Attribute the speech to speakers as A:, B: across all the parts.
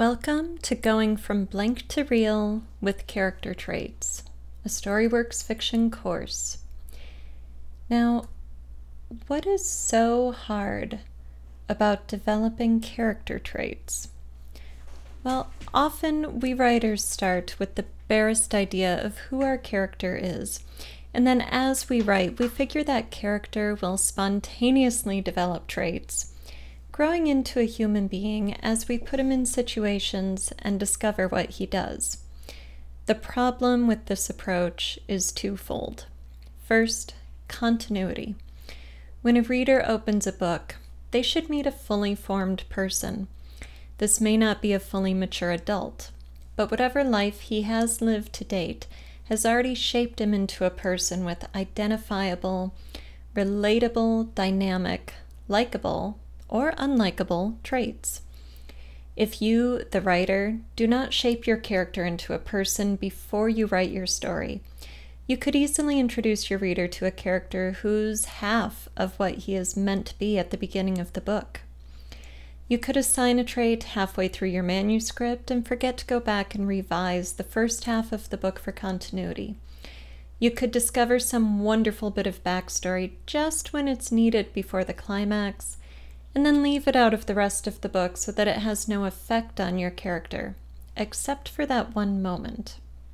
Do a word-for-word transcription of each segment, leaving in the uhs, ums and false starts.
A: Welcome to Going from Blank to Real with Character Traits, a Storyworks fiction course. Now, what is so hard about developing character traits? Well, often we writers start with the barest idea of who our character is, and then as we write, we figure that character will spontaneously develop traits, growing into a human being as we put him in situations and discover what he does. The problem with this approach is twofold. First, continuity. When a reader opens a book, they should meet a fully formed person. This may not be a fully mature adult, but whatever life he has lived to date has already shaped him into a person with identifiable, relatable, dynamic, likable, or unlikable traits. If you, the writer, do not shape your character into a person before you write your story, you could easily introduce your reader to a character who's half of what he is meant to be at the beginning of the book. You could assign a trait halfway through your manuscript and forget to go back and revise the first half of the book for continuity. You could discover some wonderful bit of backstory just when it's needed before the climax, and then leave it out of the rest of the book so that it has no effect on your character, except for that one moment.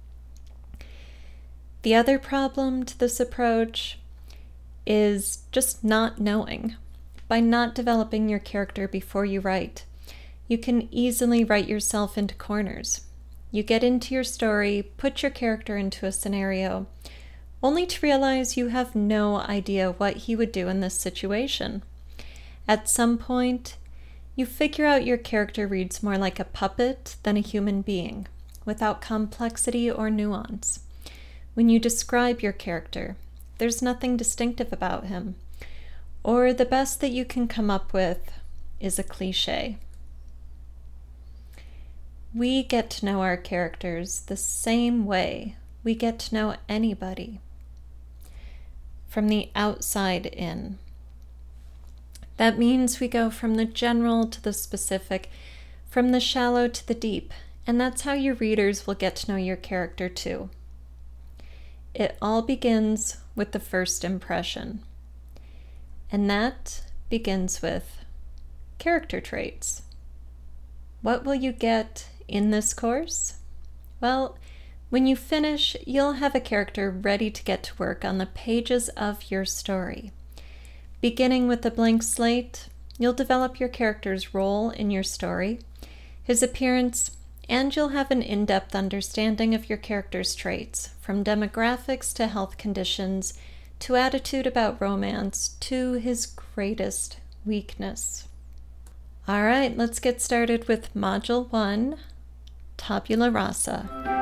A: The other problem to this approach is just not knowing. By not developing your character before you write, you can easily write yourself into corners. You get into your story, put your character into a scenario, only to realize you have no idea what he would do in this situation. At some point, you figure out your character reads more like a puppet than a human being, without complexity or nuance. When you describe your character, there's nothing distinctive about him, or the best that you can come up with is a cliché. We get to know our characters the same way we get to know anybody, from the outside in. That means we go from the general to the specific, from the shallow to the deep, and that's how your readers will get to know your character too. It all begins with the first impression, and that begins with character traits. What will you get in this course? Well, when you finish, you'll have a character ready to get to work on the pages of your story. Beginning with a blank slate, you'll develop your character's role in your story, his appearance, and you'll have an in-depth understanding of your character's traits, from demographics to health conditions, to attitude about romance, to his greatest weakness. All right, let's get started with Module one, Tabula Rasa.